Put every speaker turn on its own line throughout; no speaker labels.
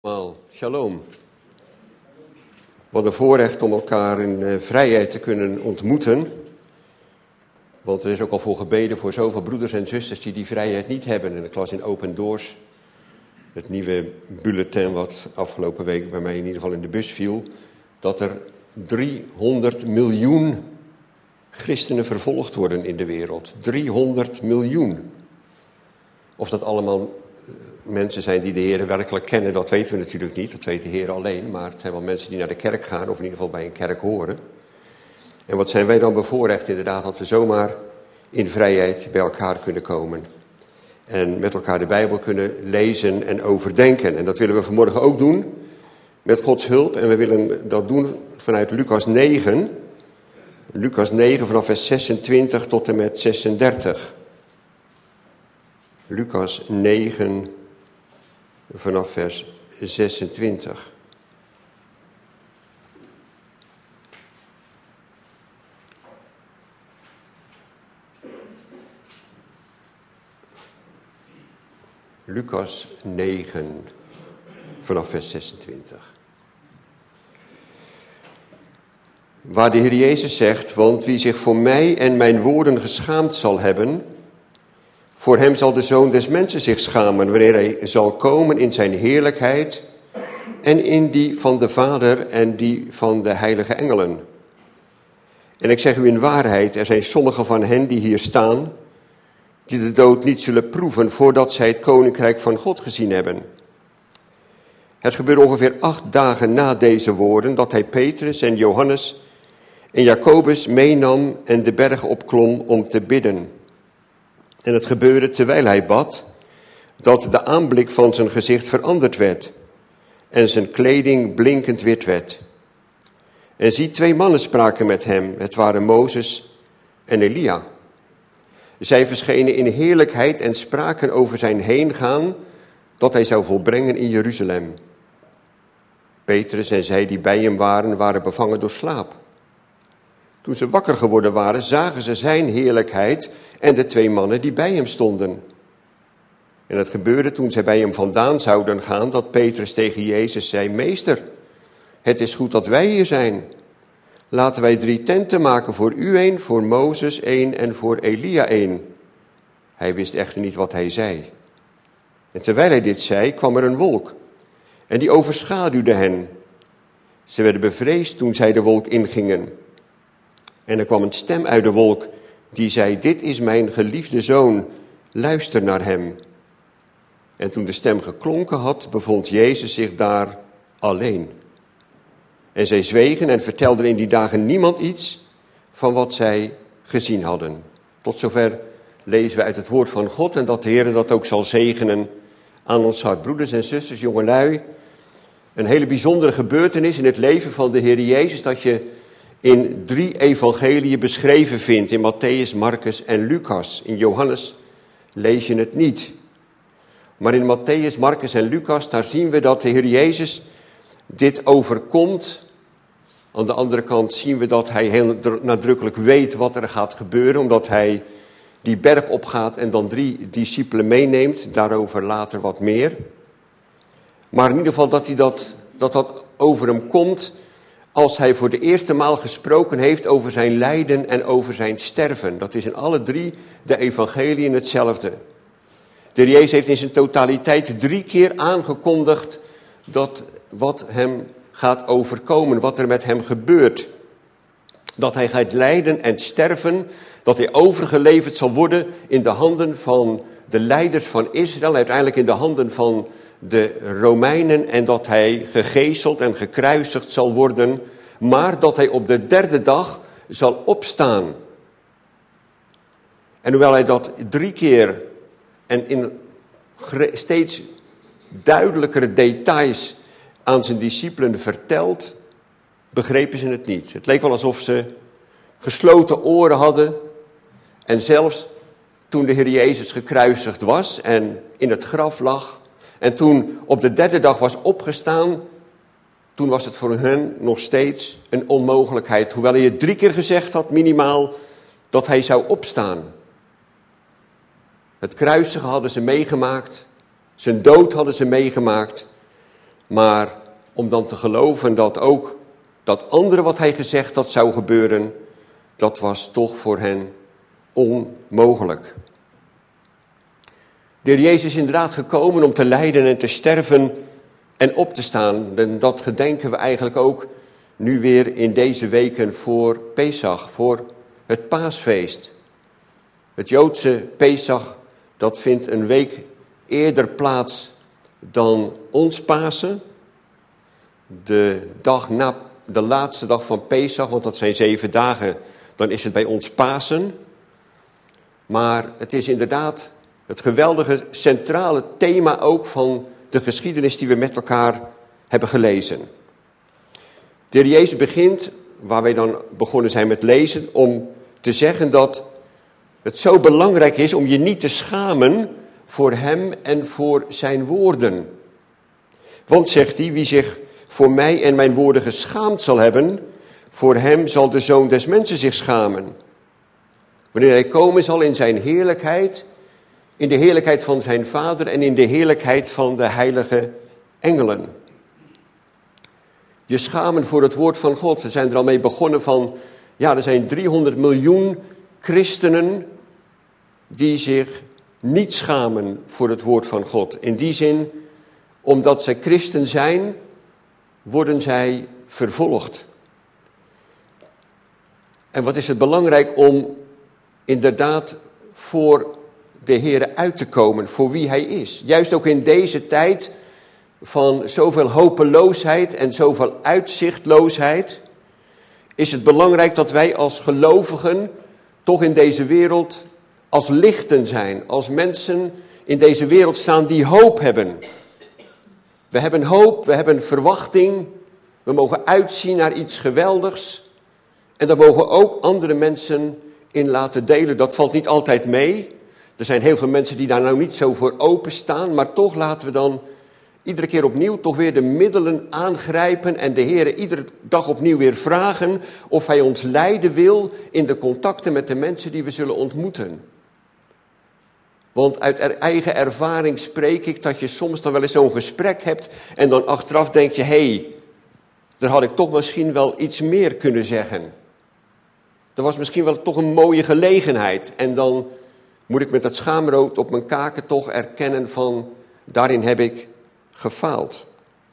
Shalom. Wat een voorrecht om elkaar in vrijheid te kunnen ontmoeten. Want er is ook al voor gebeden voor zoveel broeders en zusters die vrijheid niet hebben. En ik las in Open Doors, het nieuwe bulletin wat afgelopen week bij mij in ieder geval in de bus viel, dat er 300 miljoen christenen vervolgd worden in de wereld. 300 miljoen. Of dat allemaal mensen zijn die de Heer werkelijk kennen, dat weten we natuurlijk niet. Dat weet de Heer alleen. Maar het zijn wel mensen die naar de kerk gaan, of in ieder geval bij een kerk horen. En wat zijn wij dan bevoorrecht inderdaad, dat we zomaar in vrijheid bij elkaar kunnen komen. En met elkaar de Bijbel kunnen lezen en overdenken. En dat willen we vanmorgen ook doen, met Gods hulp. En we willen dat doen vanuit Lucas 9. Lucas 9 vanaf vers 26 tot en met 36. Lucas 9 vanaf vers 26. Lucas 9 vanaf vers 26. Waar de Heer Jezus zegt, want wie zich voor mij en mijn woorden geschaamd zal hebben, voor hem zal de Zoon des Mensen zich schamen, wanneer hij zal komen in zijn heerlijkheid en in die van de Vader en die van de heilige engelen. En ik zeg u in waarheid, er zijn sommigen van hen die hier staan, die de dood niet zullen proeven voordat zij het koninkrijk van God gezien hebben. Het gebeurde ongeveer 8 dagen na deze woorden dat hij Petrus en Johannes en Jacobus meenam en de berg opklom om te bidden. En het gebeurde terwijl hij bad, dat de aanblik van zijn gezicht veranderd werd en zijn kleding blinkend wit werd. En zie, 2 mannen spraken met hem, het waren Mozes en Elia. Zij verschenen in heerlijkheid en spraken over zijn heengaan, dat hij zou volbrengen in Jeruzalem. Petrus en zij die bij hem waren bevangen door slaap. Toen ze wakker geworden waren, zagen ze zijn heerlijkheid en de 2 mannen die bij hem stonden. En het gebeurde toen zij bij hem vandaan zouden gaan, dat Petrus tegen Jezus zei, Meester, het is goed dat wij hier zijn. Laten wij 3 tenten maken, voor u 1, voor Mozes 1 en voor Elia 1. Hij wist echter niet wat hij zei. En terwijl hij dit zei, kwam er een wolk en die overschaduwde hen. Ze werden bevreesd toen zij de wolk ingingen. En er kwam een stem uit de wolk die zei, dit is mijn geliefde zoon, luister naar hem. En toen de stem geklonken had, bevond Jezus zich daar alleen. En zij zwegen en vertelden in die dagen niemand iets van wat zij gezien hadden. Tot zover lezen we uit het woord van God en dat de Heer dat ook zal zegenen aan ons hart. Broeders en zusters, jongelui, een hele bijzondere gebeurtenis in het leven van de Heer Jezus, dat je in 3 evangeliën beschreven vindt, in Mattheüs, Marcus en Lucas. In Johannes lees je het niet. Maar in Mattheüs, Marcus en Lucas, daar zien we dat de Heer Jezus dit overkomt. Aan de andere kant zien we dat hij heel nadrukkelijk weet wat er gaat gebeuren, omdat hij die berg opgaat en dan 3 discipelen meeneemt. Daarover later wat meer. Maar in ieder geval dat over hem komt als hij voor de eerste maal gesproken heeft over zijn lijden en over zijn sterven. Dat is in alle 3 de evangeliën hetzelfde. De Heer Jezus heeft in zijn totaliteit 3 keer aangekondigd dat wat hem gaat overkomen, wat er met hem gebeurt. Dat hij gaat lijden en sterven, dat hij overgeleverd zal worden in de handen van de leiders van Israël, uiteindelijk in de handen van de Romeinen, en dat hij gegezeld en gekruisigd zal worden, maar dat hij op de 3e dag zal opstaan. En hoewel hij dat 3 keer en in steeds duidelijkere details aan zijn discipelen vertelt, begrepen ze het niet. Het leek wel alsof ze gesloten oren hadden. En zelfs toen de Heer Jezus gekruisigd was en in het graf lag, en toen op de 3e dag was opgestaan, toen was het voor hen nog steeds een onmogelijkheid. Hoewel hij het 3 keer gezegd had, minimaal, dat hij zou opstaan. Het kruisigen hadden ze meegemaakt, zijn dood hadden ze meegemaakt. Maar om dan te geloven dat ook dat andere wat hij gezegd had zou gebeuren, dat was toch voor hen onmogelijk. De Heer Jezus is inderdaad gekomen om te lijden en te sterven en op te staan. En dat gedenken we eigenlijk ook nu weer in deze weken voor Pesach, voor het paasfeest. Het Joodse Pesach, dat vindt een week eerder plaats dan ons Pasen. De laatste dag van Pesach, want dat zijn 7 dagen, dan is het bij ons Pasen. Maar het is inderdaad het geweldige centrale thema ook van de geschiedenis die we met elkaar hebben gelezen. De Heer Jezus begint, waar wij dan begonnen zijn met lezen, om te zeggen dat het zo belangrijk is om je niet te schamen voor hem en voor zijn woorden. Want, zegt hij, wie zich voor mij en mijn woorden geschaamd zal hebben, voor hem zal de Zoon des Mensen zich schamen. Wanneer hij komen zal in zijn heerlijkheid, in de heerlijkheid van zijn Vader en in de heerlijkheid van de heilige engelen. Je schamen voor het woord van God. We zijn er al mee begonnen van, er zijn 300 miljoen christenen die zich niet schamen voor het woord van God. In die zin, omdat zij christen zijn, worden zij vervolgd. En wat is het belangrijk om inderdaad voor de Heere uit te komen, voor wie hij is. Juist ook in deze tijd van zoveel hopeloosheid en zoveel uitzichtloosheid is het belangrijk dat wij als gelovigen toch in deze wereld als lichten zijn, als mensen in deze wereld staan die hoop hebben. We hebben hoop, we hebben verwachting, we mogen uitzien naar iets geweldigs en daar mogen ook andere mensen in laten delen. Dat valt niet altijd mee. Er zijn heel veel mensen die daar nou niet zo voor openstaan, maar toch laten we dan iedere keer opnieuw toch weer de middelen aangrijpen en de Heere iedere dag opnieuw weer vragen of hij ons leiden wil in de contacten met de mensen die we zullen ontmoeten. Want uit eigen ervaring spreek ik dat je soms dan wel eens zo'n gesprek hebt en dan achteraf denk je, hé, daar had ik toch misschien wel iets meer kunnen zeggen. Er was misschien wel toch een mooie gelegenheid en dan moet ik met dat schaamrood op mijn kaken toch erkennen van, daarin heb ik gefaald.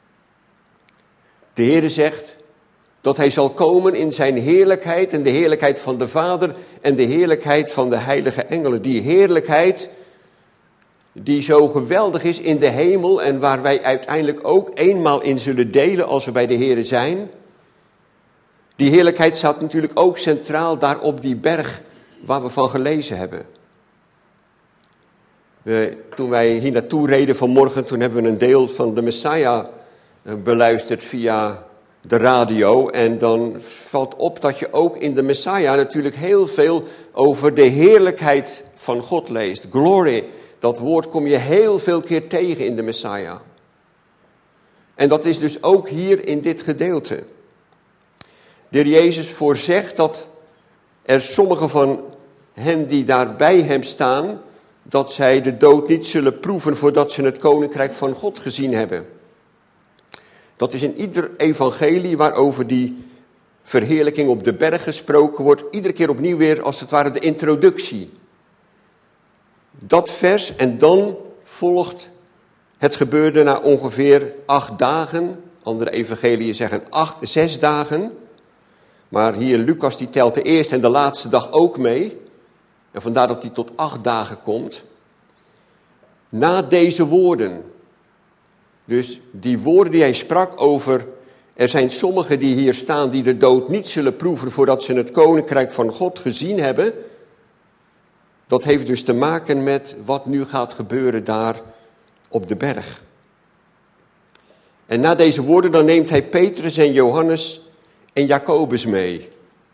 De Heere zegt dat hij zal komen in zijn heerlijkheid en de heerlijkheid van de Vader en de heerlijkheid van de heilige engelen. Die heerlijkheid die zo geweldig is in de hemel en waar wij uiteindelijk ook eenmaal in zullen delen als we bij de Heere zijn. Die heerlijkheid staat natuurlijk ook centraal daar op die berg waar we van gelezen hebben. Toen wij hier naartoe reden vanmorgen, toen hebben we een deel van de Messiah beluisterd via de radio. En dan valt op dat je ook in de Messiah natuurlijk heel veel over de heerlijkheid van God leest. Glory, dat woord kom je heel veel keer tegen in de Messiah. En dat is dus ook hier in dit gedeelte. De Heer Jezus voorzegt dat er sommigen van hen die daar bij hem staan, dat zij de dood niet zullen proeven voordat ze het koninkrijk van God gezien hebben. Dat is in ieder evangelie waarover die verheerlijking op de berg gesproken wordt, iedere keer opnieuw weer als het ware de introductie. Dat vers en dan volgt het gebeurde na ongeveer 8 dagen. Andere evangeliën zeggen 6 dagen. Maar hier Lucas die telt de eerste en de laatste dag ook mee. En vandaar dat hij tot 8 dagen komt. Na deze woorden. Dus die woorden die hij sprak over, er zijn sommigen die hier staan die de dood niet zullen proeven voordat ze het koninkrijk van God gezien hebben. Dat heeft dus te maken met wat nu gaat gebeuren daar op de berg. En na deze woorden dan neemt hij Petrus en Johannes en Jacobus mee.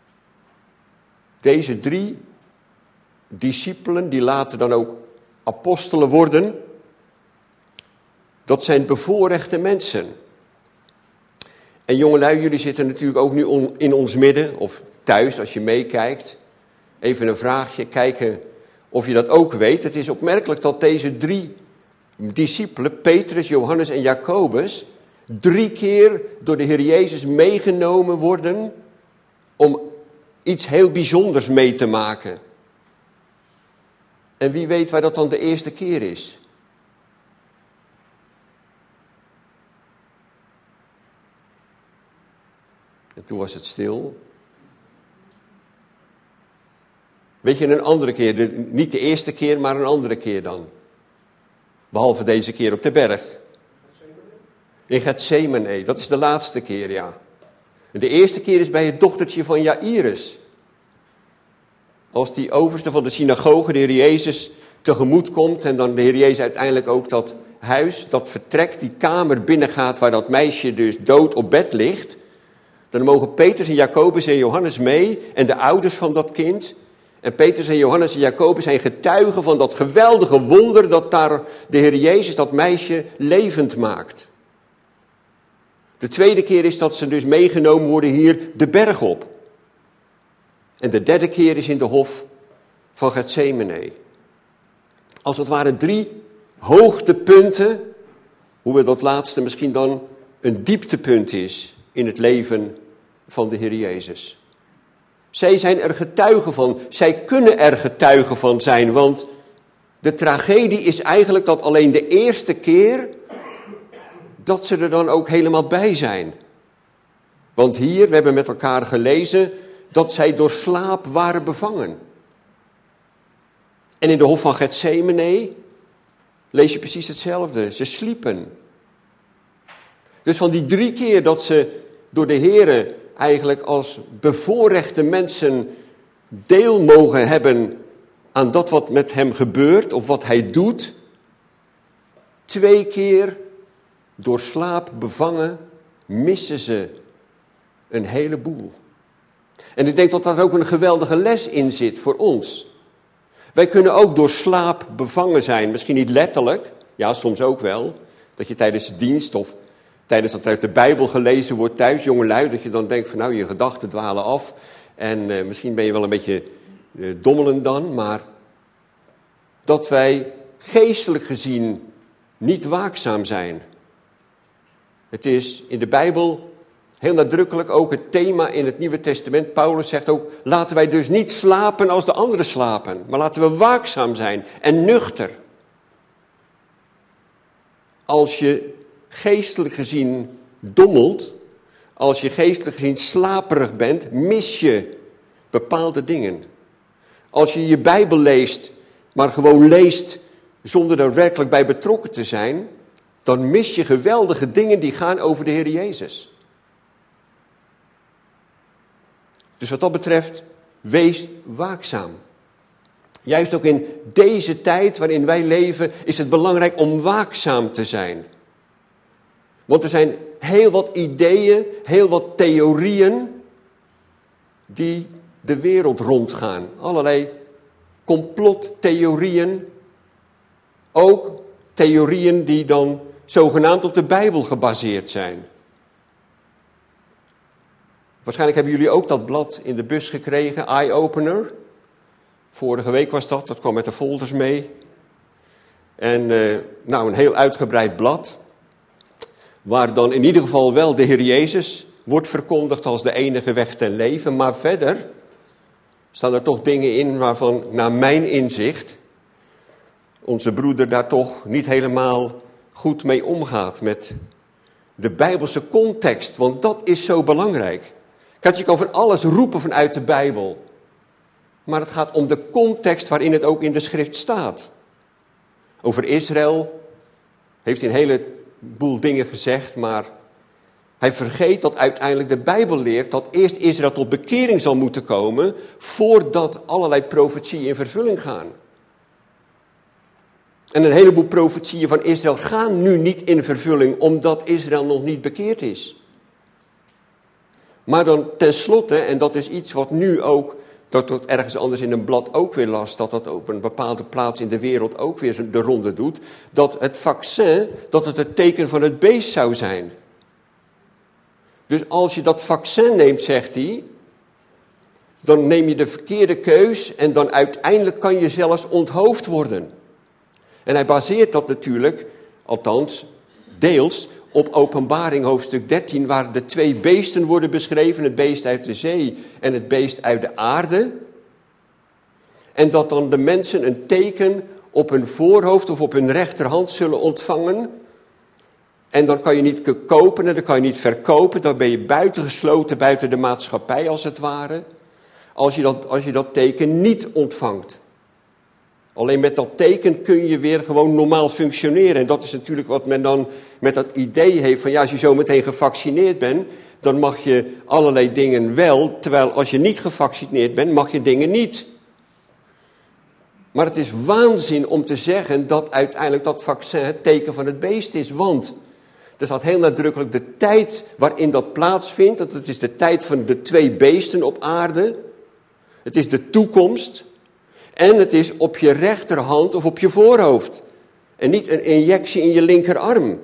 Deze 3 discipelen, die later dan ook apostelen worden, dat zijn bevoorrechte mensen. En jongelui, jullie zitten natuurlijk ook nu in ons midden, of thuis als je meekijkt. Even een vraagje, kijken of je dat ook weet. Het is opmerkelijk dat deze 3 discipelen, Petrus, Johannes en Jacobus, 3 keer door de Heer Jezus meegenomen worden om iets heel bijzonders mee te maken. En wie weet waar dat dan de eerste keer is? En toen was het stil. Weet je, een andere keer, niet de eerste keer, maar een andere keer dan. Behalve deze keer op de berg. In Getsemane, dat is de laatste keer, ja. De eerste keer is bij het dochtertje van Jairus. Als die overste van de synagoge de Heer Jezus tegemoet komt en dan de Heer Jezus uiteindelijk ook dat huis, dat vertrek, die kamer binnengaat waar dat meisje dus dood op bed ligt. Dan mogen Petrus en Jacobus en Johannes mee en de ouders van dat kind. En Petrus en Johannes en Jacobus zijn getuigen van dat geweldige wonder dat daar de Heer Jezus dat meisje levend maakt. De tweede keer is dat ze dus meegenomen worden hier de berg op. En de derde keer is in de hof van Getsemane. Als het ware 3 hoogtepunten, hoewel dat laatste misschien dan een dieptepunt is in het leven van de Heer Jezus. Zij zijn er getuigen van, zij kunnen er getuigen van zijn, want de tragedie is eigenlijk dat alleen de eerste keer dat ze er dan ook helemaal bij zijn. Want hier, we hebben met elkaar gelezen dat zij door slaap waren bevangen. En in de hof van Getsemane lees je precies hetzelfde. Ze sliepen. Dus van die 3 keer dat ze door de Here eigenlijk als bevoorrechte mensen deel mogen hebben aan dat wat met hem gebeurt of wat hij doet. 2 keer door slaap bevangen missen ze een heleboel. En ik denk dat daar ook een geweldige les in zit voor ons. Wij kunnen ook door slaap bevangen zijn. Misschien niet letterlijk, ja soms ook wel. Dat je tijdens de dienst of tijdens dat er uit de Bijbel gelezen wordt thuis, jongelui, dat je dan denkt van nou je gedachten dwalen af. En misschien ben je wel een beetje dommelend dan, maar dat wij geestelijk gezien niet waakzaam zijn. Het is in de Bijbel heel nadrukkelijk ook het thema in het Nieuwe Testament. Paulus zegt ook, laten wij dus niet slapen als de anderen slapen. Maar laten we waakzaam zijn en nuchter. Als je geestelijk gezien dommelt, als je geestelijk gezien slaperig bent, mis je bepaalde dingen. Als je je Bijbel leest, maar gewoon leest zonder er werkelijk bij betrokken te zijn, dan mis je geweldige dingen die gaan over de Heer Jezus. Dus wat dat betreft, wees waakzaam. Juist ook in deze tijd waarin wij leven, is het belangrijk om waakzaam te zijn. Want er zijn heel wat ideeën, heel wat theorieën die de wereld rondgaan. Allerlei complottheorieën, ook theorieën die dan zogenaamd op de Bijbel gebaseerd zijn. Waarschijnlijk hebben jullie ook dat blad in de bus gekregen, Eye Opener. Vorige week was dat kwam met de folders mee. En een heel uitgebreid blad, waar dan in ieder geval wel de Heer Jezus wordt verkondigd als de enige weg ten leven. Maar verder staan er toch dingen in waarvan, naar mijn inzicht, onze broeder daar toch niet helemaal goed mee omgaat met de Bijbelse context. Want dat is zo belangrijk. Kijk, je kan van alles roepen vanuit de Bijbel. Maar het gaat om de context waarin het ook in de schrift staat. Over Israël heeft hij een heleboel dingen gezegd, maar hij vergeet dat uiteindelijk de Bijbel leert dat eerst Israël tot bekering zal moeten komen, voordat allerlei profetieën in vervulling gaan. En een heleboel profetieën van Israël gaan nu niet in vervulling, omdat Israël nog niet bekeerd is. Maar dan tenslotte, en dat is iets wat nu ook, dat ergens anders in een blad ook weer las, dat op een bepaalde plaats in de wereld ook weer de ronde doet, dat het vaccin, dat het teken van het beest zou zijn. Dus als je dat vaccin neemt, zegt hij, dan neem je de verkeerde keus en dan uiteindelijk kan je zelfs onthoofd worden. En hij baseert dat natuurlijk, althans deels, op Openbaring hoofdstuk 13, waar de 2 beesten worden beschreven, het beest uit de zee en het beest uit de aarde. En dat dan de mensen een teken op hun voorhoofd of op hun rechterhand zullen ontvangen. En dan kan je niet kopen en dan kan je niet verkopen. Dan ben je buitengesloten, buiten de maatschappij als het ware. Als je dat teken niet ontvangt. Alleen met dat teken kun je weer gewoon normaal functioneren. En dat is natuurlijk wat men dan met dat idee heeft van ja, als je zo meteen gevaccineerd bent, dan mag je allerlei dingen wel. Terwijl als je niet gevaccineerd bent, mag je dingen niet. Maar het is waanzin om te zeggen dat uiteindelijk dat vaccin het teken van het beest is. Want er staat heel nadrukkelijk de tijd waarin dat plaatsvindt. Dat het is de tijd van de 2 beesten op aarde. Het is de toekomst. En het is op je rechterhand of op je voorhoofd. En niet een injectie in je linkerarm.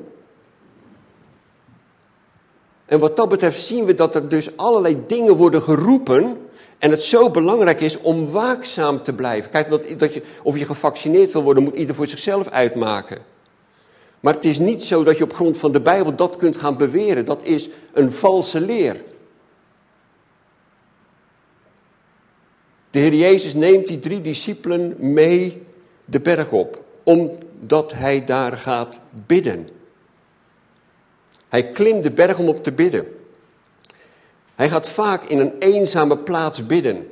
En wat dat betreft zien we dat er dus allerlei dingen worden geroepen. En het zo belangrijk is om waakzaam te blijven. Kijk, of je gevaccineerd wil worden, moet ieder voor zichzelf uitmaken. Maar het is niet zo dat je op grond van de Bijbel dat kunt gaan beweren. Dat is een valse leer. De Heer Jezus neemt die 3 discipelen mee de berg op, omdat hij daar gaat bidden. Hij klimt de berg om op te bidden. Hij gaat vaak in een eenzame plaats bidden.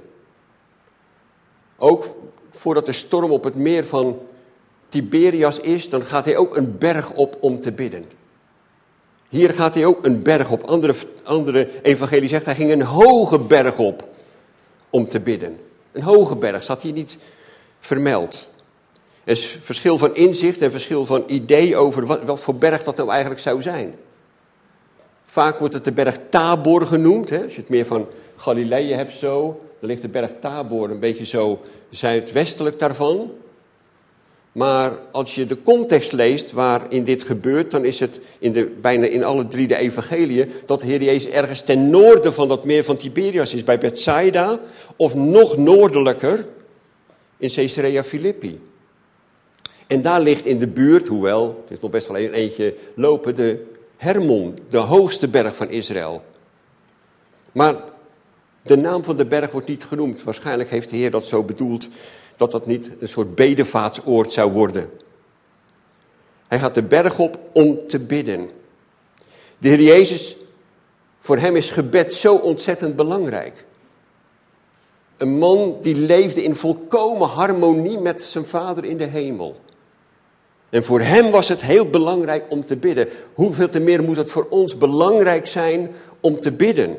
Ook voordat de storm op het meer van Tiberias is, dan gaat hij ook een berg op om te bidden. Hier gaat hij ook een berg op. Andere evangelie zegt, hij ging een hoge berg op om te bidden. Een hoge berg, staat hier niet vermeld. Er is verschil van inzicht en verschil van idee over wat voor berg dat nou eigenlijk zou zijn. Vaak wordt het de berg Tabor genoemd. Hè? Als je het meer van Galilei hebt zo, dan ligt de berg Tabor een beetje zo zuidwestelijk daarvan. Maar als je de context leest waarin dit gebeurt, dan is het bijna in alle 3 de evangeliën dat de Heer Jezus ergens ten noorden van dat meer van Tiberias is, bij Bethsaida, of nog noordelijker in Caesarea Philippi. En daar ligt in de buurt, hoewel, het is nog best wel een eentje lopen, de Hermon, de hoogste berg van Israël. Maar de naam van de berg wordt niet genoemd. Waarschijnlijk heeft de Heer dat zo bedoeld dat dat niet een soort bedevaartsoord zou worden. Hij gaat de berg op om te bidden. De Heer Jezus, voor hem is gebed zo ontzettend belangrijk. Een man die leefde in volkomen harmonie met zijn Vader in de hemel. En voor hem was het heel belangrijk om te bidden. Hoeveel te meer moet het voor ons belangrijk zijn om te bidden?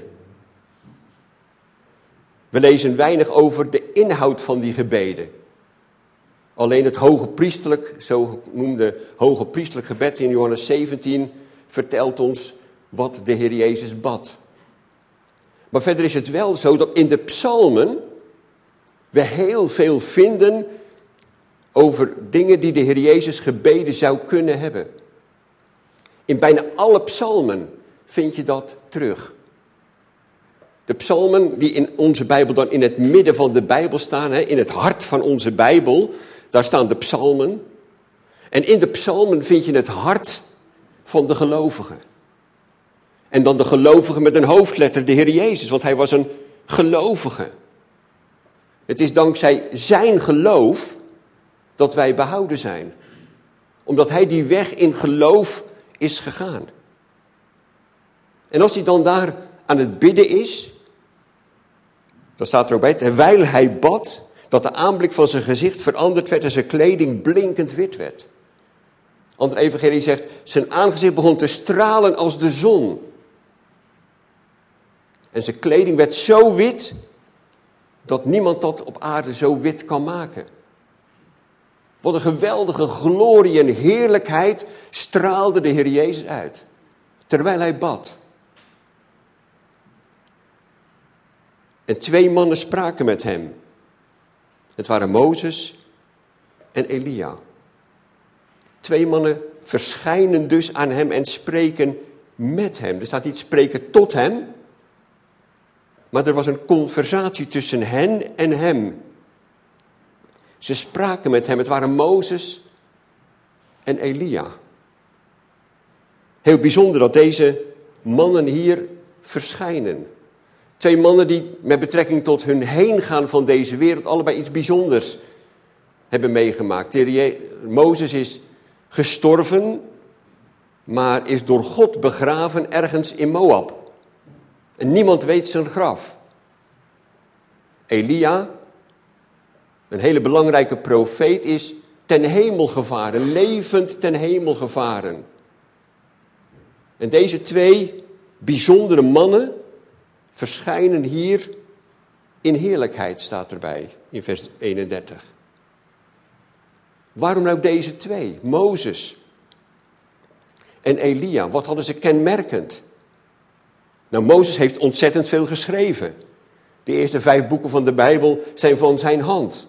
We lezen weinig over de inhoud van die gebeden. Alleen het hogepriestelijk, zo genoemde hogepriestelijk gebed in Johannes 17 vertelt ons wat de Heer Jezus bad. Maar verder is het wel zo dat in de psalmen we heel veel vinden over dingen die de Heer Jezus gebeden zou kunnen hebben. In bijna alle psalmen vind je dat terug. De psalmen die in onze Bijbel dan in het midden van de Bijbel staan, in het hart van onze Bijbel, daar staan de psalmen. En in de psalmen vind je het hart van de gelovigen. En dan de gelovigen met een hoofdletter, de Heer Jezus, want hij was een gelovige. Het is dankzij zijn geloof dat wij behouden zijn. Omdat hij die weg in geloof is gegaan. En als hij dan daar aan het bidden is, dan staat er ook bij, terwijl hij bad, dat de aanblik van zijn gezicht veranderd werd en zijn kleding blinkend wit werd. Andere evangelie zegt, zijn aangezicht begon te stralen als de zon. En zijn kleding werd zo wit, dat niemand dat op aarde zo wit kan maken. Wat een geweldige glorie en heerlijkheid straalde de Heer Jezus uit, terwijl hij bad. En 2 mannen spraken met hem. Het waren Mozes en Elia. 2 mannen verschijnen dus aan hem en spreken met hem. Er staat niet spreken tot hem, maar er was een conversatie tussen hen en hem. Ze spraken met hem, het waren Mozes en Elia. Heel bijzonder dat deze mannen hier verschijnen. 2 mannen die met betrekking tot hun heengaan van deze wereld allebei iets bijzonders hebben meegemaakt. Mozes is gestorven, maar is door God begraven ergens in Moab. En niemand weet zijn graf. Elia, een hele belangrijke profeet, is ten hemel gevaren, levend ten hemel gevaren. En deze 2 bijzondere mannen verschijnen hier in heerlijkheid, staat erbij, in vers 31. Waarom nou deze 2? Mozes en Elia, wat hadden ze kenmerkend? Nou, Mozes heeft ontzettend veel geschreven. De eerste 5 boeken van de Bijbel zijn van zijn hand.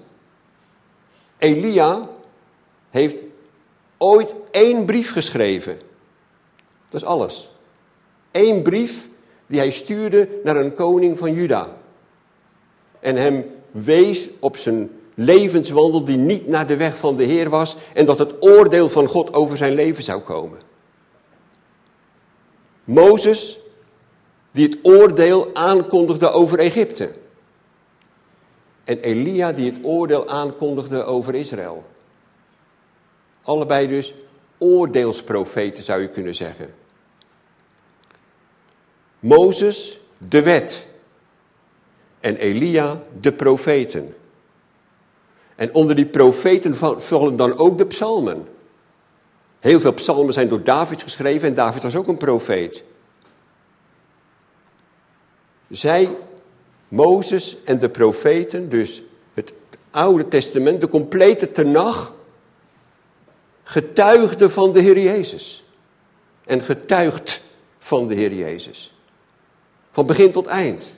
Elia heeft ooit 1 brief geschreven. Dat is alles. 1 brief die hij stuurde naar een koning van Juda. En hem wees op zijn levenswandel die niet naar de weg van de Heer was. En dat het oordeel van God over zijn leven zou komen. Mozes, die het oordeel aankondigde over Egypte. En Elia, die het oordeel aankondigde over Israël. Allebei dus oordeelsprofeten, zou je kunnen zeggen. Mozes, de wet. En Elia, de profeten. En onder die profeten vallen dan ook de psalmen. Heel veel psalmen zijn door David geschreven en David was ook een profeet. Zij, Mozes en de profeten, dus het Oude Testament, de complete Tenach, getuigden van de Heer Jezus. En getuigt van de Heer Jezus. Van begin tot eind.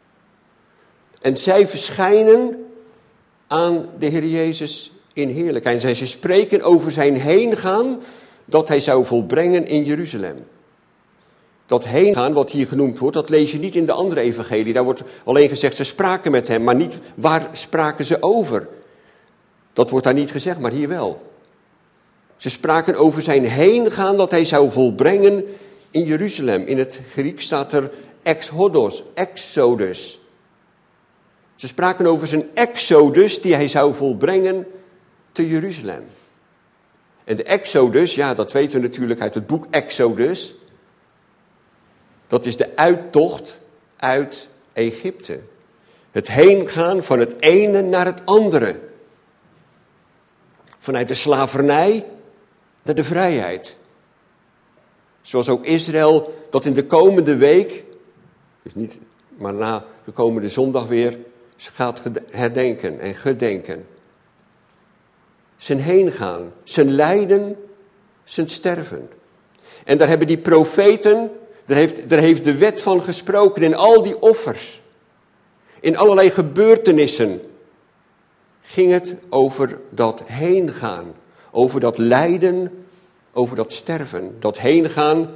En zij verschijnen aan de Heer Jezus in heerlijkheid. En ze spreken over zijn heengaan dat hij zou volbrengen in Jeruzalem. Dat heengaan, wat hier genoemd wordt, dat lees je niet in de andere evangelie. Daar wordt alleen gezegd, ze spraken met hem, maar niet waar spraken ze over. Dat wordt daar niet gezegd, maar hier wel. Ze spraken over zijn heengaan dat hij zou volbrengen in Jeruzalem. In het Grieks staat er exodus. Ze spraken over zijn exodus die hij zou volbrengen te Jeruzalem. En de exodus, ja, dat weten we natuurlijk uit het boek Exodus. Dat is de uittocht uit Egypte. Het heengaan van het ene naar het andere. Vanuit de slavernij naar de vrijheid. Zoals ook Israël dat in de komende week, dus niet maar na de komende zondag weer, gaat herdenken en gedenken. Zijn heengaan, zijn lijden, zijn sterven. En daar hebben die profeten, daar heeft de wet van gesproken in al die offers. In allerlei gebeurtenissen ging het over dat heengaan. Over dat lijden, over dat sterven. Dat heengaan,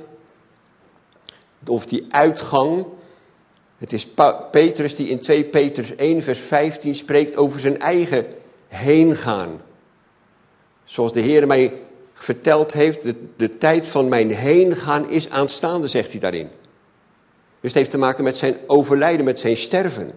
of die uitgang. Het is Petrus die in 2 Petrus 1 vers 15 spreekt over zijn eigen heengaan. Zoals de Heer mij verteld heeft, de tijd van mijn heengaan is aanstaande, zegt hij daarin. Dus het heeft te maken met zijn overlijden, met zijn sterven.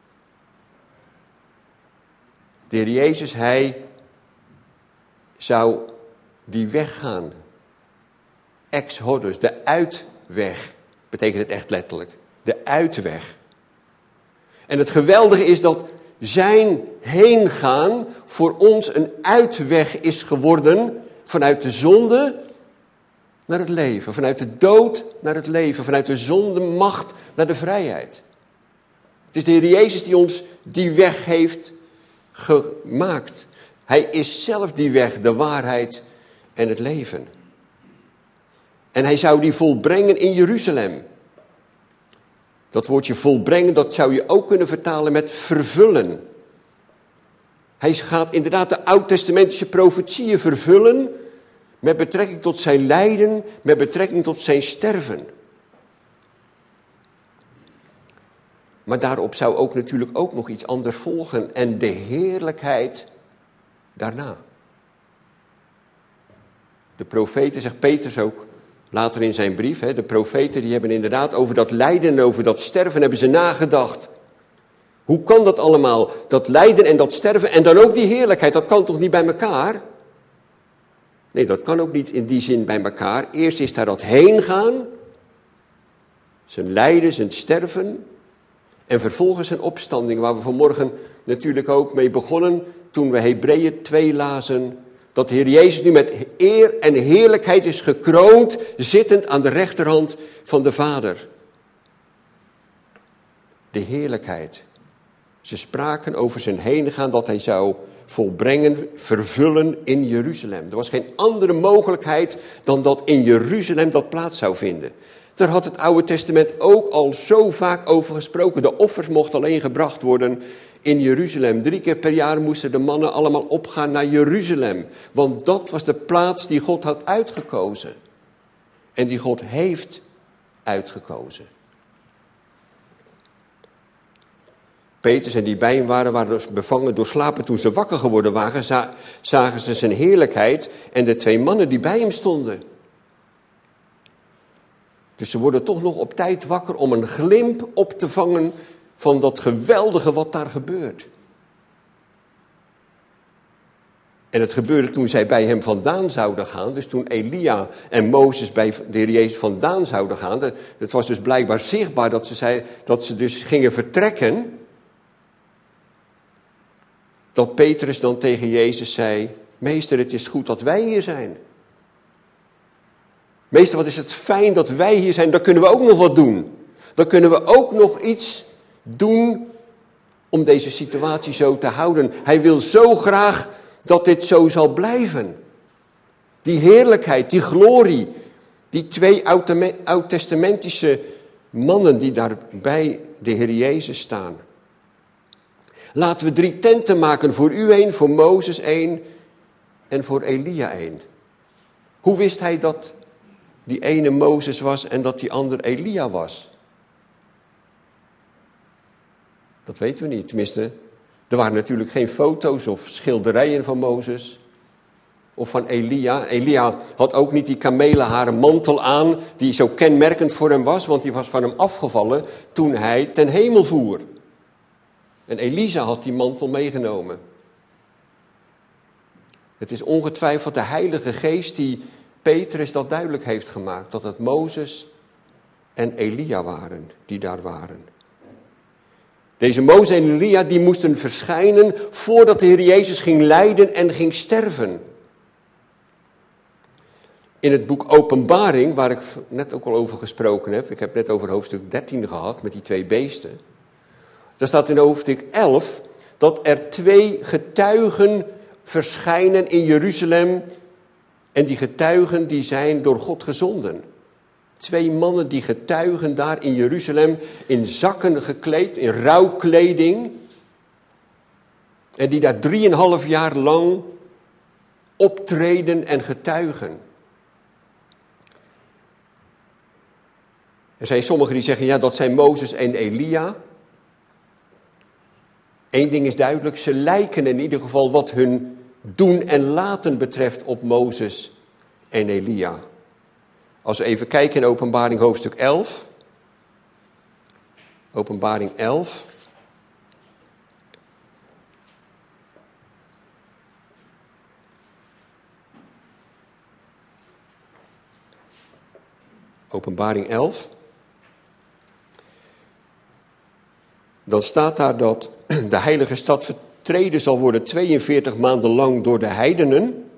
De Heer Jezus, hij zou die weg gaan. Exodus, de uitweg, betekent het echt letterlijk. De uitweg. En het geweldige is dat zijn heengaan voor ons een uitweg is geworden vanuit de zonde naar het leven. Vanuit de dood naar het leven. Vanuit de zondemacht naar de vrijheid. Het is de Heer Jezus die ons die weg heeft gemaakt. Hij is zelf die weg, de waarheid en het leven. En hij zou die volbrengen in Jeruzalem. Dat woordje volbrengen, dat zou je ook kunnen vertalen met vervullen. Hij gaat inderdaad de oud-testamentische profetieën vervullen met betrekking tot zijn lijden, met betrekking tot zijn sterven. Maar daarop zou ook natuurlijk ook nog iets anders volgen en de heerlijkheid daarna. De profeten, zegt Petrus ook Later in zijn brief, de profeten, die hebben inderdaad over dat lijden en over dat sterven hebben ze nagedacht. Hoe kan dat allemaal? Dat lijden en dat sterven en dan ook die heerlijkheid, dat kan toch niet bij elkaar? Nee, dat kan ook niet in die zin bij elkaar. Eerst is daar dat heen gaan, zijn lijden, zijn sterven en vervolgens zijn opstanding, waar we vanmorgen natuurlijk ook mee begonnen toen we Hebreeën 2 lazen. Dat de Heer Jezus nu met eer en heerlijkheid is gekroond, zittend aan de rechterhand van de Vader. De heerlijkheid. Ze spraken over zijn heengaan dat hij zou volbrengen, vervullen in Jeruzalem. Er was geen andere mogelijkheid dan dat in Jeruzalem dat plaats zou vinden. Daar had het Oude Testament ook al zo vaak over gesproken. De offers mochten alleen gebracht worden in Jeruzalem. 3 keer per jaar moesten de mannen allemaal opgaan naar Jeruzalem. Want dat was de plaats die God had uitgekozen. En die God heeft uitgekozen. Petrus en die bij hem waren dus bevangen door slapen. Toen ze wakker geworden waren, zagen ze zijn heerlijkheid en de 2 mannen die bij hem stonden. Dus ze worden toch nog op tijd wakker om een glimp op te vangen van dat geweldige wat daar gebeurt. En het gebeurde toen zij bij hem vandaan zouden gaan. Dus toen Elia en Mozes bij de Heer Jezus vandaan zouden gaan. Het was dus blijkbaar zichtbaar dat ze dus gingen vertrekken. Dat Petrus dan tegen Jezus zei: Meester, het is goed dat wij hier zijn. Meester, wat is het fijn dat wij hier zijn. Dan kunnen we ook nog wat doen. Dan kunnen we ook nog iets doen om deze situatie zo te houden. Hij wil zo graag dat dit zo zal blijven. Die heerlijkheid, die glorie. Die 2 oud-testamentische mannen die daar bij de Heer Jezus staan. Laten we 3 tenten maken, voor u 1, voor Mozes 1 en voor Elia 1. Hoe wist hij dat die ene Mozes was en dat die ander Elia was? Dat weten we niet. Tenminste, er waren natuurlijk geen foto's of schilderijen van Mozes of van Elia. Elia had ook niet die kamelenharen mantel aan die zo kenmerkend voor hem was, want die was van hem afgevallen toen hij ten hemel voer. En Elisa had die mantel meegenomen. Het is ongetwijfeld de Heilige Geest die Petrus dat duidelijk heeft gemaakt. Dat het Mozes en Elia waren die daar waren. Deze Mozes en Elia die moesten verschijnen voordat de Heer Jezus ging lijden en ging sterven. In het boek Openbaring, waar ik net ook al over gesproken heb. Ik heb net over hoofdstuk 13 gehad met die 2 beesten. Daar staat in hoofdstuk 11 dat er 2 getuigen verschijnen in Jeruzalem. En die getuigen die zijn door God gezonden. 2 mannen die getuigen daar in Jeruzalem in zakken gekleed, in rouwkleding. En die daar 3,5 jaar lang optreden en getuigen. Er zijn sommigen die zeggen, ja, dat zijn Mozes en Elia. Eén ding is duidelijk, ze lijken in ieder geval wat hun doen en laten betreft op Mozes en Elia. Als we even kijken in Openbaring hoofdstuk 11. Openbaring 11. Openbaring 11. Dan staat daar dat de heilige stad vertreden zal worden 42 maanden lang door de heidenen.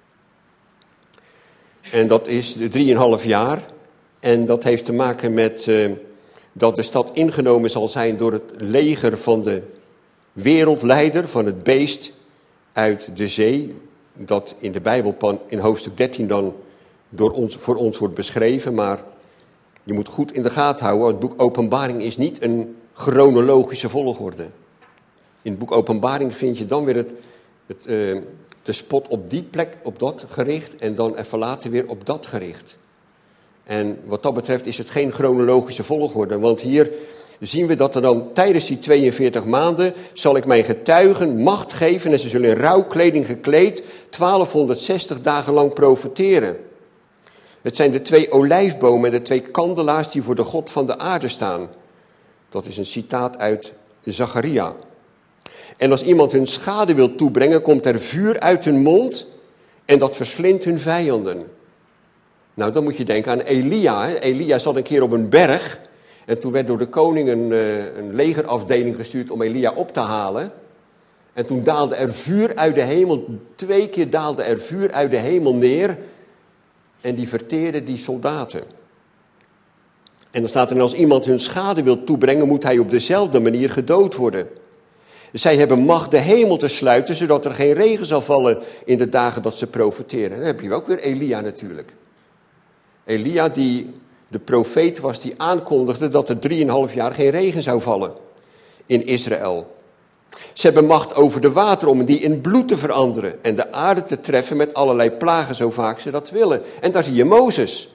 En dat is 3,5 jaar. En dat heeft te maken met dat de stad ingenomen zal zijn door het leger van de wereldleider, van het beest uit de zee. Dat in de Bijbel in hoofdstuk 13 dan voor ons wordt beschreven. Maar je moet goed in de gaten houden, het boek Openbaring is niet een chronologische volgorde. In het boek Openbaring vind je dan weer de spot op die plek, op dat gericht, en dan even later weer op dat gericht. En wat dat betreft is het geen chronologische volgorde, want hier zien we dat er dan tijdens die 42 maanden zal ik mijn getuigen macht geven en ze zullen in rouwkleding gekleed 1260 dagen lang profeteren. Het zijn de 2 olijfbomen en de 2 kandelaars die voor de God van de aarde staan. Dat is een citaat uit Zacharia. En als iemand hun schade wil toebrengen, komt er vuur uit hun mond en dat verslindt hun vijanden. Nou, dan moet je denken aan Elia. Elia zat een keer op een berg en toen werd door de koning een legerafdeling gestuurd om Elia op te halen. En toen daalde er vuur uit de hemel, 2 keer daalde er vuur uit de hemel neer en die verteerde die soldaten. En dan staat er, als iemand hun schade wil toebrengen, moet hij op dezelfde manier gedood worden. Zij hebben macht de hemel te sluiten, zodat er geen regen zal vallen in de dagen dat ze profeteren. Dan heb je ook weer Elia natuurlijk. Elia die de profeet was die aankondigde dat er 3,5 jaar geen regen zou vallen in Israël. Ze hebben macht over de wateren om die in bloed te veranderen en de aarde te treffen met allerlei plagen zo vaak ze dat willen. En daar zie je Mozes.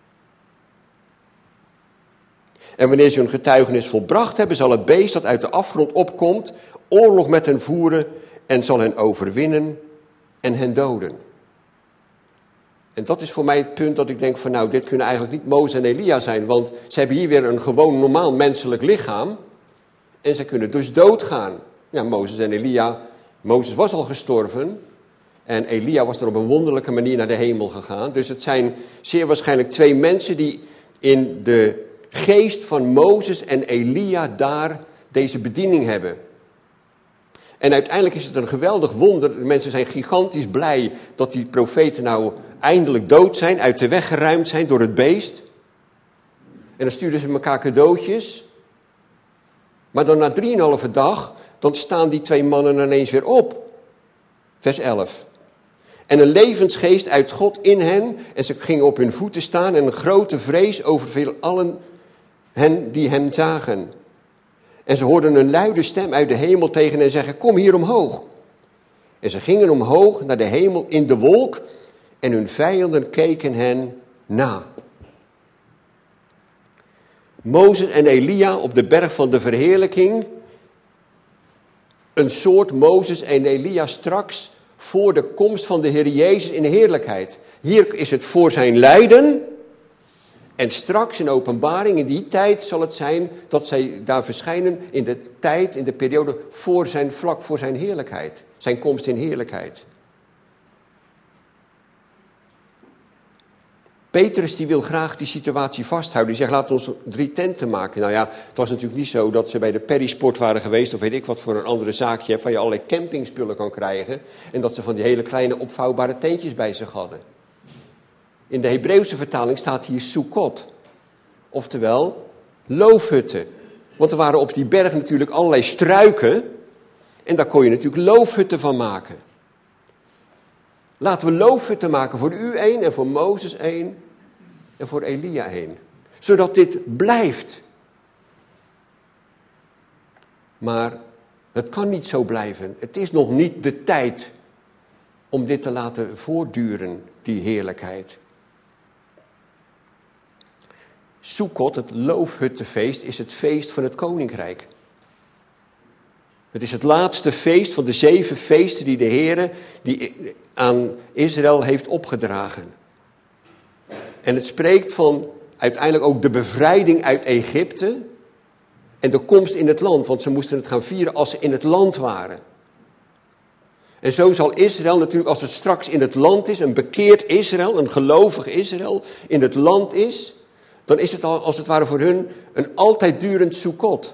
En wanneer ze hun getuigenis volbracht hebben, zal het beest dat uit de afgrond opkomt oorlog met hen voeren en zal hen overwinnen en hen doden. En dat is voor mij het punt dat ik denk van nou, dit kunnen eigenlijk niet Mozes en Elia zijn, want ze hebben hier weer een gewoon normaal menselijk lichaam en ze kunnen dus doodgaan. Ja, Mozes en Elia, Mozes was al gestorven en Elia was er op een wonderlijke manier naar de hemel gegaan. Dus het zijn zeer waarschijnlijk 2 mensen die in de geest van Mozes en Elia daar deze bediening hebben. En uiteindelijk is het een geweldig wonder. De mensen zijn gigantisch blij dat die profeten nou eindelijk dood zijn, uit de weg geruimd zijn door het beest. En dan sturen ze elkaar cadeautjes. Maar dan na 3,5 dag, dan staan die 2 mannen ineens weer op. Vers 11. En een levensgeest uit God in hen, en ze gingen op hun voeten staan en een grote vrees overviel allen hen die hem zagen. En ze hoorden een luide stem uit de hemel tegen hen zeggen, kom hier omhoog. En ze gingen omhoog naar de hemel in de wolk en hun vijanden keken hen na. Mozes en Elia op de berg van de verheerlijking. Een soort Mozes en Elia straks voor de komst van de Heer Jezus in heerlijkheid. Hier is het voor zijn lijden. En straks in openbaring, in die tijd zal het zijn dat zij daar verschijnen in de tijd, in de periode vlak voor zijn heerlijkheid. Zijn komst in heerlijkheid. Petrus die wil graag die situatie vasthouden. Die zegt, laten we ons 3 tenten maken. Nou ja, het was natuurlijk niet zo dat ze bij de Perisport waren geweest, of weet ik wat voor een andere zaakje hebt, waar je allerlei campingspullen kan krijgen. En dat ze van die hele kleine opvouwbare tentjes bij zich hadden. In de Hebreeuwse vertaling staat hier Sukkot. Oftewel, loofhutten. Want er waren op die berg natuurlijk allerlei struiken. En daar kon je natuurlijk loofhutten van maken. Laten we loofhutten maken voor u 1 en voor Mozes 1 en voor Elia 1. Zodat dit blijft. Maar het kan niet zo blijven. Het is nog niet de tijd om dit te laten voortduren, die heerlijkheid. Sukkot, het loofhuttenfeest, is het feest van het koninkrijk. Het is het laatste feest van de 7 feesten die de Heer aan Israël heeft opgedragen. En het spreekt van uiteindelijk ook de bevrijding uit Egypte en de komst in het land. Want ze moesten het gaan vieren als ze in het land waren. En zo zal Israël natuurlijk, als het straks in het land is, een bekeerd Israël, een gelovig Israël in het land is, dan is het al als het ware voor hun een altijd durend Sukkot.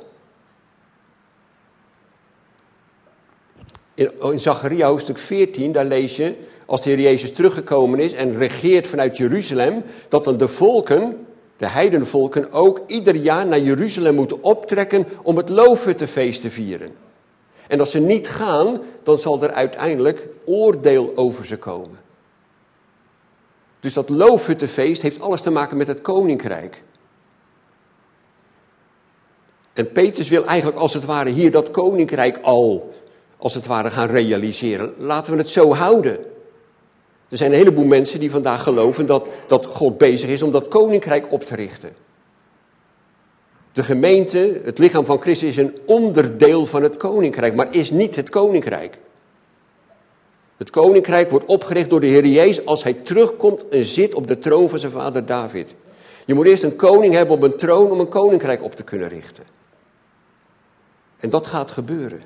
In Zacharia hoofdstuk 14, daar lees je, als de Heer Jezus teruggekomen is en regeert vanuit Jeruzalem, dat dan de volken, de heidenvolken, ook ieder jaar naar Jeruzalem moeten optrekken om het loofhuttenfeest te vieren. En als ze niet gaan, dan zal er uiteindelijk oordeel over ze komen. Dus dat loofhuttenfeest heeft alles te maken met het koninkrijk. En Petrus wil eigenlijk als het ware hier dat koninkrijk al, als het ware, gaan realiseren. Laten we het zo houden. Er zijn een heleboel mensen die vandaag geloven dat God bezig is om dat koninkrijk op te richten. De gemeente, het lichaam van Christus, is een onderdeel van het koninkrijk, maar is niet het koninkrijk. Het koninkrijk wordt opgericht door de Heer Jezus als hij terugkomt en zit op de troon van zijn vader David. Je moet eerst een koning hebben op een troon om een koninkrijk op te kunnen richten. En dat gaat gebeuren.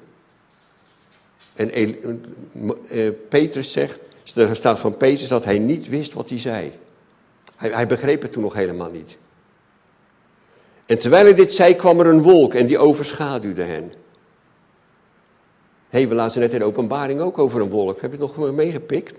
En Petrus zegt, er staat van Petrus dat hij niet wist wat hij zei. Hij begreep het toen nog helemaal niet. En terwijl hij dit zei, kwam er een wolk en die overschaduwde hen. We lazen net in de openbaring ook over een wolk. Heb je het nog meegepikt?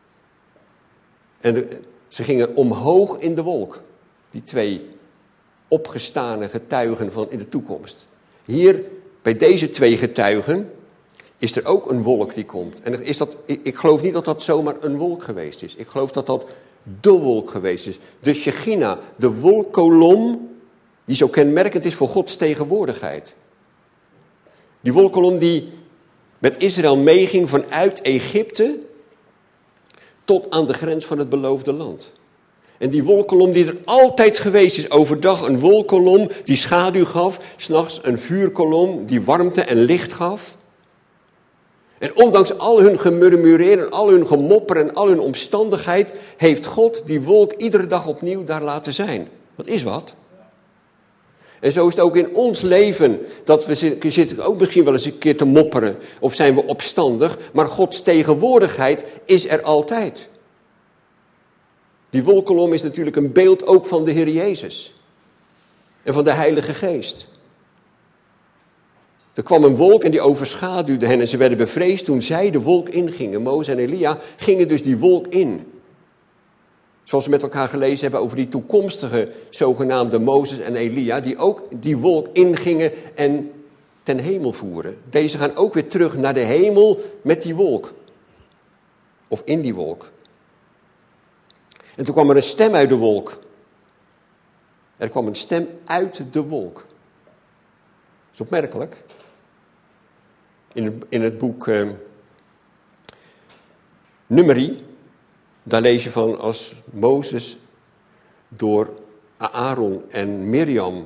En ze gingen omhoog in de wolk. Die twee opgestane getuigen van in de toekomst. Hier, bij deze twee getuigen, is er ook een wolk die komt. En ik geloof niet dat dat zomaar een wolk geweest is. Ik geloof dat dat de wolk geweest is. De Shechina, de wolkkolom, die zo kenmerkend is voor Gods tegenwoordigheid. Die wolkkolom die met Israël meeging vanuit Egypte tot aan de grens van het beloofde land. En die wolkkolom die er altijd geweest is, overdag een wolkkolom die schaduw gaf, 's nachts een vuurkolom die warmte en licht gaf. En ondanks al hun gemurmureer en al hun gemopper en al hun omstandigheid, heeft God die wolk iedere dag opnieuw daar laten zijn. Dat is wat. En zo is het ook in ons leven, dat we zitten ook misschien wel eens een keer te mopperen, of zijn we opstandig, maar Gods tegenwoordigheid is er altijd. Die wolkkolom is natuurlijk een beeld ook van de Heer Jezus en van de Heilige Geest. Er kwam een wolk en die overschaduwde hen en ze werden bevreesd toen zij de wolk ingingen. Mozes en Elia gingen dus die wolk in. Zoals we met elkaar gelezen hebben over die toekomstige zogenaamde Mozes en Elia, die ook die wolk ingingen en ten hemel voeren. Deze gaan ook weer terug naar de hemel met die wolk. Of in die wolk. En toen kwam er een stem uit de wolk. Er kwam een stem uit de wolk. Dat is opmerkelijk. In het boek Numeri, daar lees je van als Mozes door Aaron en Mirjam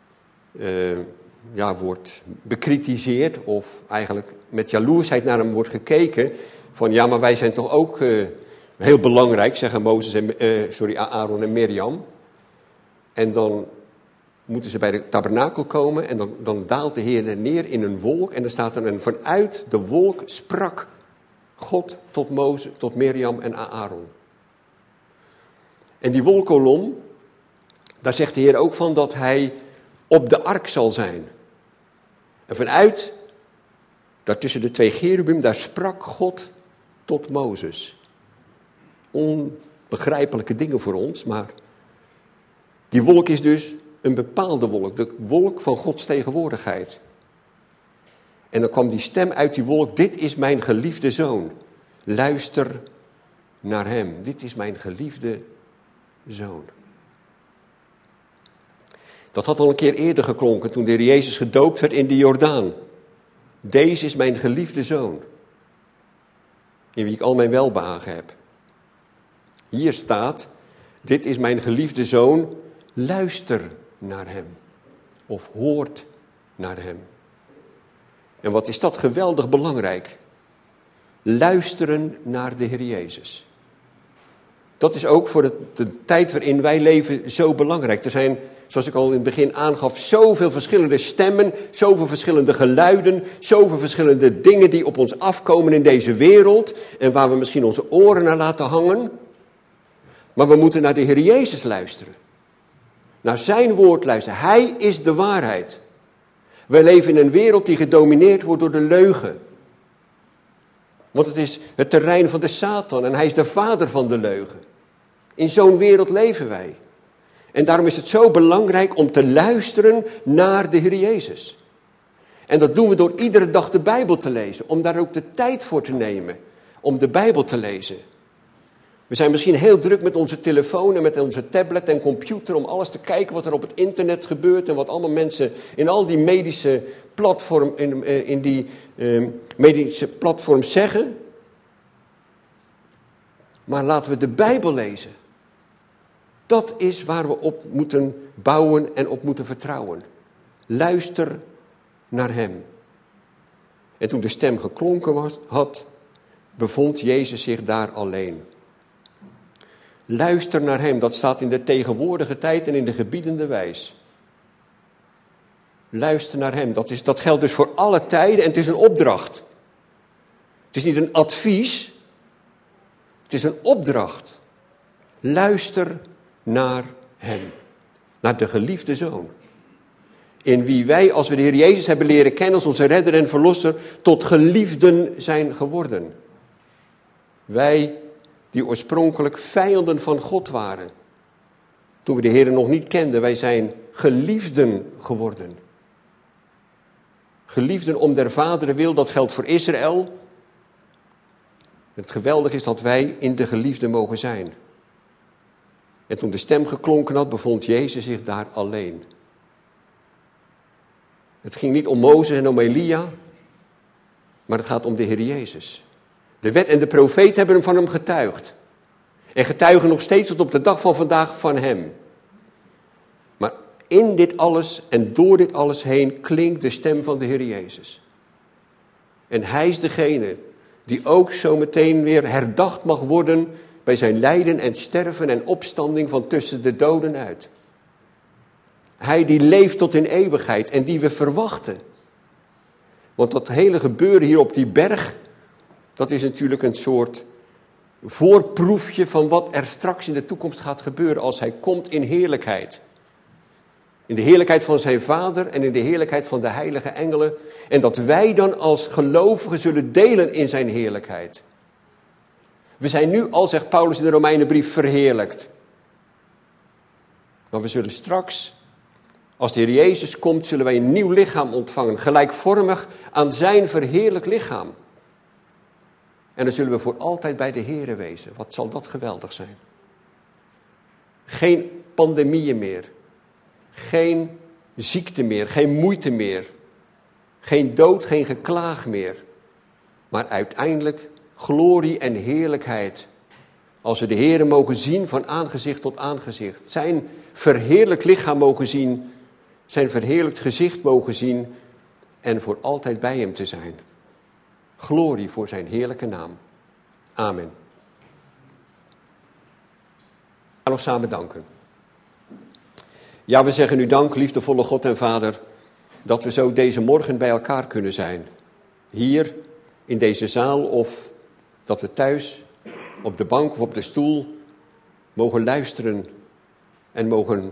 wordt bekritiseerd of eigenlijk met jaloersheid naar hem wordt gekeken. Van ja, maar wij zijn toch ook heel belangrijk, zeggen Aaron en Mirjam. En dan moeten ze bij de tabernakel komen en dan daalt de Heer neer in een wolk. En er staat er en vanuit de wolk sprak God tot Mozes, tot Mirjam en Aaron. En die wolkkolom, daar zegt de Heer ook van dat hij op de ark zal zijn. En vanuit, daar tussen de twee cherubim, daar sprak God tot Mozes. Onbegrijpelijke dingen voor ons, maar die wolk is dus een bepaalde wolk, de wolk van Gods tegenwoordigheid. En dan kwam die stem uit die wolk, dit is mijn geliefde zoon, luister naar hem. Dit is mijn geliefde zoon. Dat had al een keer eerder geklonken toen de Heer Jezus gedoopt werd in de Jordaan. Deze is mijn geliefde zoon, in wie ik al mijn welbehagen heb. Hier staat, dit is mijn geliefde zoon, luister naar hem. Of hoort naar hem. En wat is dat geweldig belangrijk. Luisteren naar de Heer Jezus. Dat is ook voor de tijd waarin wij leven zo belangrijk. Er zijn, zoals ik al in het begin aangaf, zoveel verschillende stemmen, zoveel verschillende geluiden, zoveel verschillende dingen die op ons afkomen in deze wereld en waar we misschien onze oren naar laten hangen. Maar we moeten naar de Heer Jezus luisteren. Naar zijn woord luisteren. Hij is de waarheid. Wij leven in een wereld die gedomineerd wordt door de leugen. Want het is het terrein van de Satan en hij is de vader van de leugen. In zo'n wereld leven wij. En daarom is het zo belangrijk om te luisteren naar de Heer Jezus. En dat doen we door iedere dag de Bijbel te lezen. Om daar ook de tijd voor te nemen. Om de Bijbel te lezen. We zijn misschien heel druk met onze telefoon en met onze tablet en computer om alles te kijken wat er op het internet gebeurt en wat allemaal mensen in al die medische medische platforms zeggen. Maar laten we de Bijbel lezen. Dat is waar we op moeten bouwen en op moeten vertrouwen. Luister naar hem. En toen de stem geklonken had, bevond Jezus zich daar alleen. Luister naar hem, dat staat in de tegenwoordige tijd en in de gebiedende wijs. Luister naar hem, dat geldt dus voor alle tijden en het is een opdracht. Het is niet een advies, het is een opdracht. Luister naar hem, naar de geliefde Zoon. In wie wij, als we de Heer Jezus hebben leren kennen als onze redder en verlosser, tot geliefden zijn geworden. Wij die oorspronkelijk vijanden van God waren. Toen we de Heer nog niet kenden, wij zijn geliefden geworden. Geliefden om der vaderen wil, dat geldt voor Israël. Het geweldige is dat wij in de geliefde mogen zijn. En toen de stem geklonken had, bevond Jezus zich daar alleen. Het ging niet om Mozes en om Elia, maar het gaat om de Heer Jezus. De wet en de profeet hebben van hem getuigd. En getuigen nog steeds tot op de dag van vandaag van hem. Maar in dit alles en door dit alles heen klinkt de stem van de Heer Jezus. En hij is degene die ook zo meteen weer herdacht mag worden bij zijn lijden en sterven en opstanding van tussen de doden uit. Hij die leeft tot in eeuwigheid en die we verwachten. Want dat hele gebeuren hier op die berg, dat is natuurlijk een soort voorproefje van wat er straks in de toekomst gaat gebeuren als hij komt in heerlijkheid. In de heerlijkheid van zijn Vader en in de heerlijkheid van de heilige engelen. En dat wij dan als gelovigen zullen delen in zijn heerlijkheid. We zijn nu al, zegt Paulus in de Romeinenbrief, verheerlijkt. Maar we zullen straks, als de Heer Jezus komt, zullen wij een nieuw lichaam ontvangen. Gelijkvormig aan zijn verheerlijk lichaam. En dan zullen we voor altijd bij de Heere wezen. Wat zal dat geweldig zijn. Geen pandemieën meer. Geen ziekte meer. Geen moeite meer. Geen dood, geen geklaag meer. Maar uiteindelijk glorie en heerlijkheid. Als we de Heere mogen zien van aangezicht tot aangezicht. Zijn verheerlijk lichaam mogen zien. Zijn verheerlijkt gezicht mogen zien. En voor altijd bij hem te zijn. Glorie voor zijn heerlijke naam. Amen. We gaan nog samen danken. Ja, we zeggen u dank, liefdevolle God en Vader, dat we zo deze morgen bij elkaar kunnen zijn. Hier, in deze zaal, of dat we thuis, op de bank of op de stoel, mogen luisteren en mogen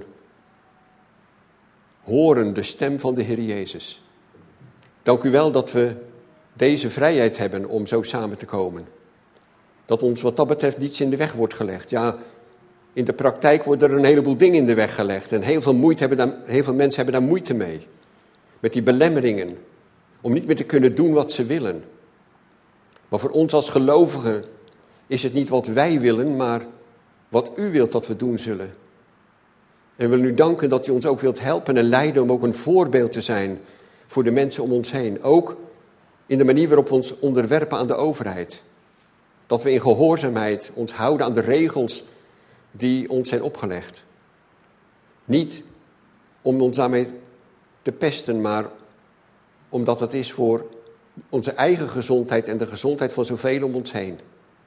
horen de stem van de Heer Jezus. Dank u wel dat we deze vrijheid hebben om zo samen te komen. Dat ons wat dat betreft niets in de weg wordt gelegd. Ja, in de praktijk worden er een heleboel dingen in de weg gelegd. En heel veel mensen hebben daar moeite mee. Met die belemmeringen. Om niet meer te kunnen doen wat ze willen. Maar voor ons als gelovigen is het niet wat wij willen, maar wat u wilt dat we doen zullen. En we willen u danken dat u ons ook wilt helpen en leiden om ook een voorbeeld te zijn voor de mensen om ons heen. Ook in de manier waarop we ons onderwerpen aan de overheid. Dat we in gehoorzaamheid ons houden aan de regels die ons zijn opgelegd. Niet om ons daarmee te pesten, maar omdat het is voor onze eigen gezondheid en de gezondheid van zoveel om ons heen.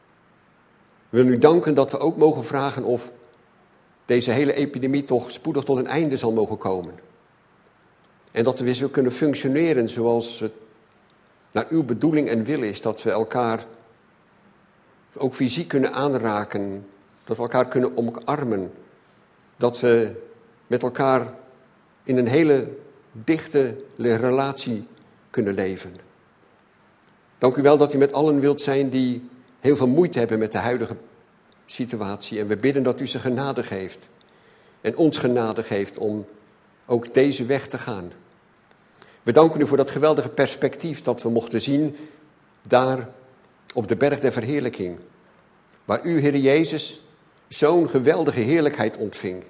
We willen u danken dat we ook mogen vragen of deze hele epidemie toch spoedig tot een einde zal mogen komen. En dat we weer zo kunnen functioneren zoals het naar uw bedoeling en wil is. Dat we elkaar ook fysiek kunnen aanraken. Dat we elkaar kunnen omarmen. Dat we met elkaar in een hele dichte relatie kunnen leven. Dank u wel dat u met allen wilt zijn die heel veel moeite hebben met de huidige situatie. En we bidden dat u ze genade geeft. En ons genade geeft om ook deze weg te gaan. We danken u voor dat geweldige perspectief dat we mochten zien daar op de berg der verheerlijking. Waar u, Heer Jezus, zo'n geweldige heerlijkheid ontving.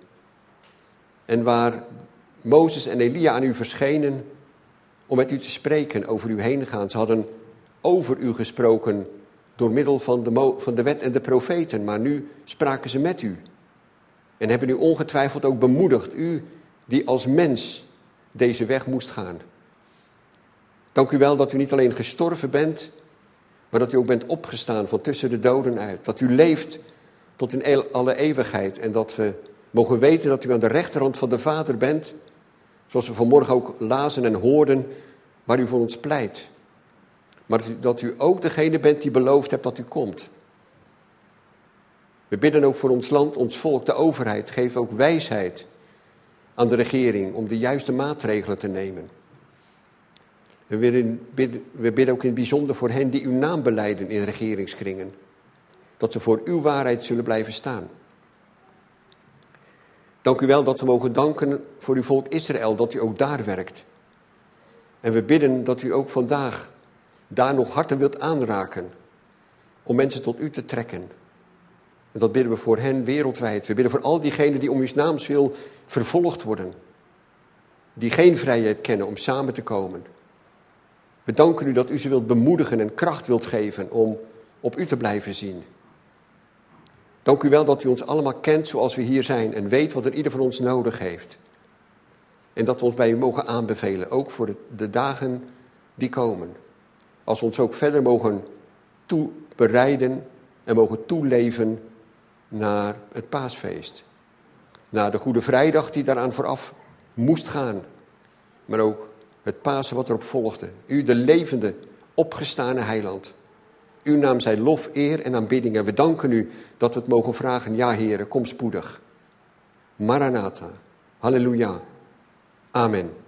En waar Mozes en Elia aan u verschenen om met u te spreken, over u heen gaan. Ze hadden over u gesproken door middel van de wet en de profeten, maar nu spraken ze met u. En hebben u ongetwijfeld ook bemoedigd, u die als mens deze weg moest gaan. Dank u wel dat u niet alleen gestorven bent Maar dat u ook bent opgestaan van tussen de doden uit. Dat u leeft tot in alle eeuwigheid. En dat we mogen weten dat u aan de rechterhand van de Vader bent. Zoals we vanmorgen ook lazen en hoorden waar u voor ons pleit. Maar dat u ook degene bent die beloofd hebt dat u komt. We bidden ook voor ons land, ons volk, de overheid. Geef ook wijsheid aan de regering om de juiste maatregelen te nemen. We bidden ook in het bijzonder voor hen die uw naam belijden in regeringskringen. Dat ze voor uw waarheid zullen blijven staan. Dank u wel dat we mogen danken voor uw volk Israël, dat u ook daar werkt. En we bidden dat u ook vandaag daar nog harten wilt aanraken om mensen tot u te trekken. En dat bidden we voor hen wereldwijd. We bidden voor al diegenen die om uw naams wil vervolgd worden. Die geen vrijheid kennen om samen te komen. We danken u dat u ze wilt bemoedigen en kracht wilt geven om op u te blijven zien. Dank u wel dat u ons allemaal kent zoals we hier zijn en weet wat er ieder van ons nodig heeft. En dat we ons bij u mogen aanbevelen, ook voor de dagen die komen. Als we ons ook verder mogen toebereiden en mogen toeleven naar het paasfeest. Naar de Goede Vrijdag die daaraan vooraf moest gaan. Maar ook het Pasen wat erop volgde. U de levende, opgestane heiland. Uw naam zij lof, eer en aanbidding. En we danken u dat we het mogen vragen. Ja, Heere, kom spoedig. Maranatha. Halleluja. Amen.